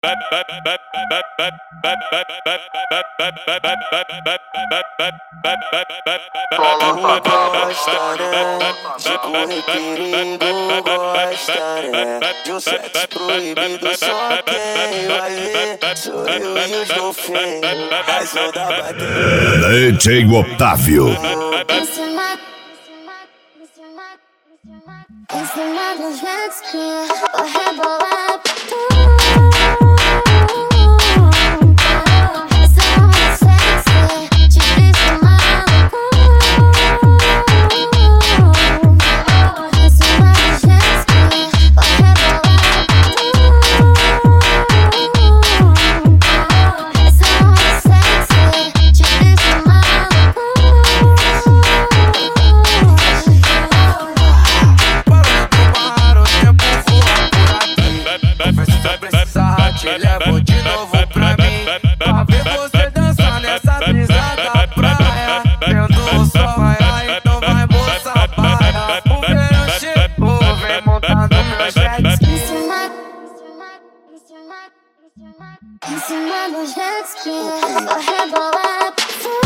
Gosta, né? De correr perigo, gosta, né? De um sexo proibido, só quem vai ver sou eu e os golfinhos. A som da bateria. DJ Otávio. Ensinar dos jet ski, vou rebolar tudo. Te levo de novo pra mim, pra ver você dançar nessa brisa da praia. Vendo o sol raiar, então vai moça paia. O verão chegou, vem montando meu jet ski. Em cima do jet ski, vou rebolar tudo.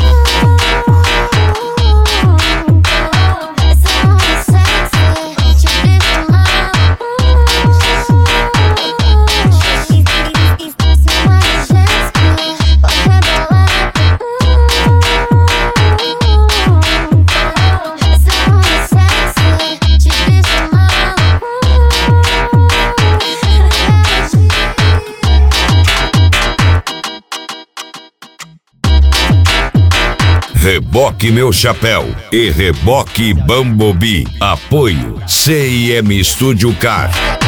Reboque Meu Chapéu e Reboque Bumblebee. Apoio CIM Studio Car.